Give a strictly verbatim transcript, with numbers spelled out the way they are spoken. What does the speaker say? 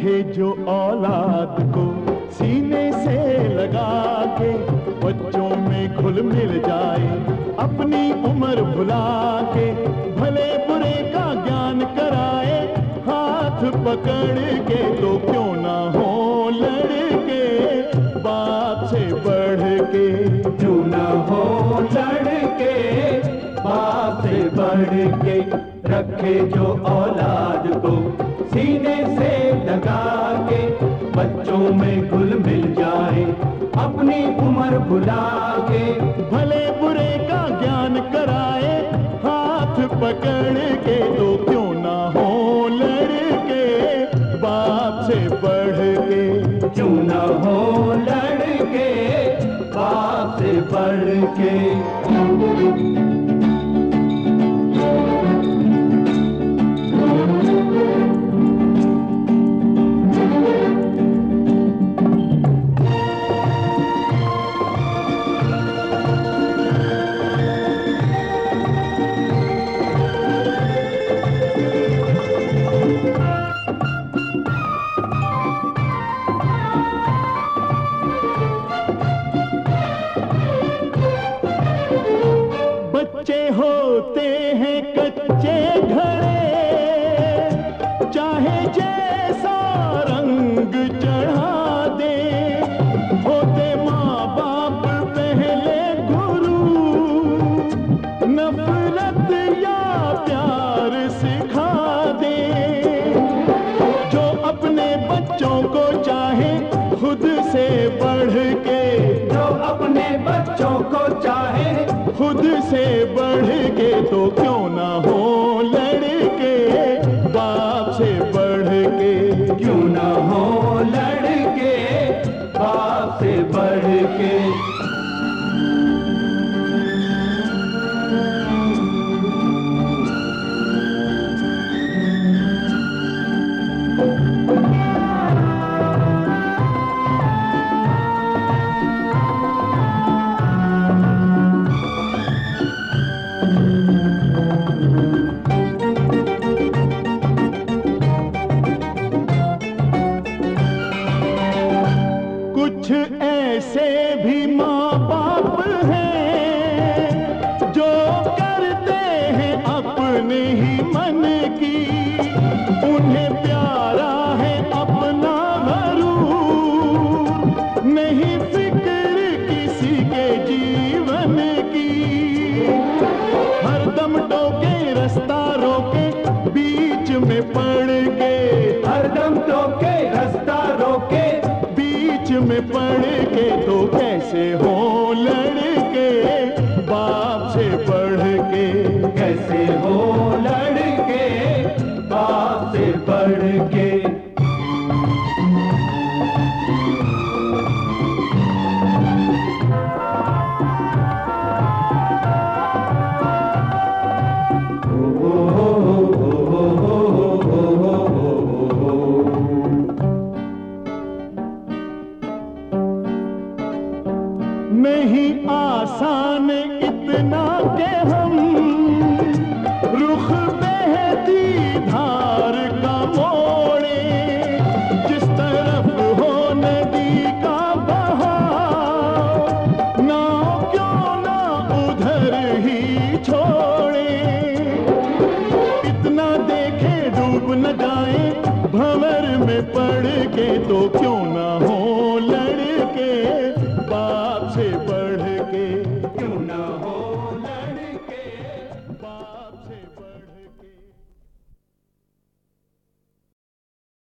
रखे जो औलाद को सीने से लगा के, बच्चों में घुल मिल जाए अपनी उम्र भुला के, भले बुरे का ज्ञान कराए हाथ पकड़ के, तो क्यों ना हो लड़के बाप से बढ़ के, क्यों ना हो लड़के बाप से बढ़ के, रखे जो औलाद को सीने से लगा के, बच्चों में घुल मिल जाए अपनी उम्र भुला के, भले बुरे का ज्ञान कराए हाथ पकड़ के, तो क्यों ना हो लड़के बाप से बढ़ के, क्यों ना हो लड़के बाप से बढ़ के। बच्चे होते हैं कच्चे घड़े, चाहे जैसा रंग चढ़ा दे, होते माँ बाप पहले गुरु, नफरत या प्यार सिखा दे, जो अपने बच्चों को चाहे खुद से बढ़ के, जो अपने बच्चों को चाहे खुद से बढ़ के, तो क्यों ना हो लड़के बाप से बढ़ के, क्यों ना हो लड़के बाप से बढ़ के। कुछ ऐसे भी माँ बाप हैं जो करते हैं अपने ही मन की, उन्हें प्यारा है अपना गरूर, नहीं फिक्र किसी के जीवन की, हरदम टोके रास्ता रोके बीच में पड़ के, हरदम टोके रास्ता रोके बीच में पड़ के, तो कैसे हो लड़के बाप से बढ़ के, कैसे हो लड़के बाप से बढ़ के। नहीं आसान इतना के हम रुख बहती धार का मोड़े, जिस तरफ हो नदी का बहाव, नाव क्यों ना उधर ही छोड़े, इतना देखे डूब न जाए भंवर में पड़ के, तो क्यों ना हो